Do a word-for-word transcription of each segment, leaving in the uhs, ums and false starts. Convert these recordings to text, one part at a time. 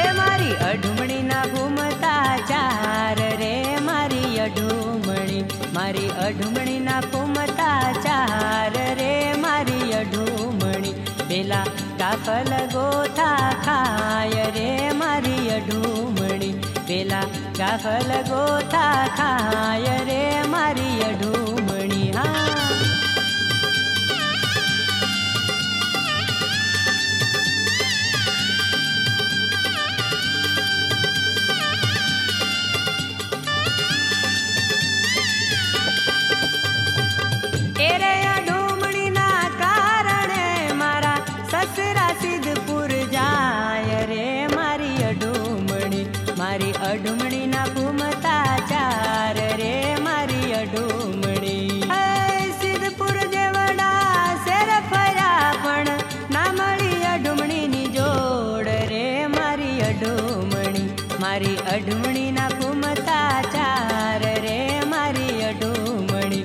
हे मारी अढुमणी ना घूमता चार रे मारी अढुमणी, मारी अढुमणी ना घूमता चार रे मारी अढुमणी। पेला काफल गोथा खाय रे मारी अढुमणी, पेला काफल गोथा खाय रे मारी अढुमणी। हाँ एरे अढुमणी ना कारणे मारा ससरा सिद्धपुर जाय रे मारी अढुमणी, मारी अढुमणी ना घूमता चार रे मारी अढुमणी। सिद्धपुर जेवड़ा शेर फर्या पण ना मळी अढुमणी नी जोड़ रे मारी अढुमणी, मारी अढुमणी ना घूमता चार रे मारी अढुमणी।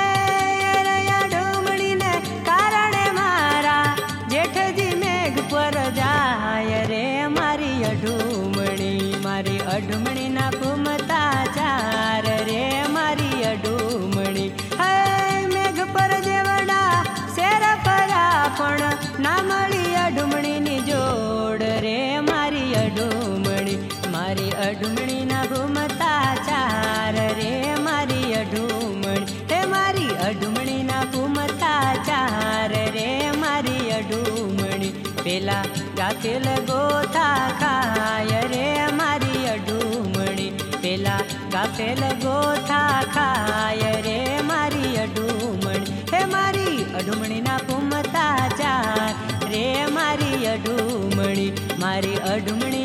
जाय रे मारी अढुमणी, मारी अढुमणी ना घूमता चार रे मारी अढुमणी। है मेघ पर जेवड़ा शेर फर्या पण ना मळी अढुमणी नी जोड़ रे मारी अढुमणी, मारी अढुमणी ना घूमता चार रे मारी अढुमणी। हे मारी अढुमणी ना घूमता चार रे मारी अढुमणी। पेला गाफेल गोथा खाय रे मारी अढुमणी, पेला गाफेल गोथा खाय रे मारी अढुमणी। हे मारी अढुमणी ना घूमता चार रे मारी अढुमणी, मारी अढुमणी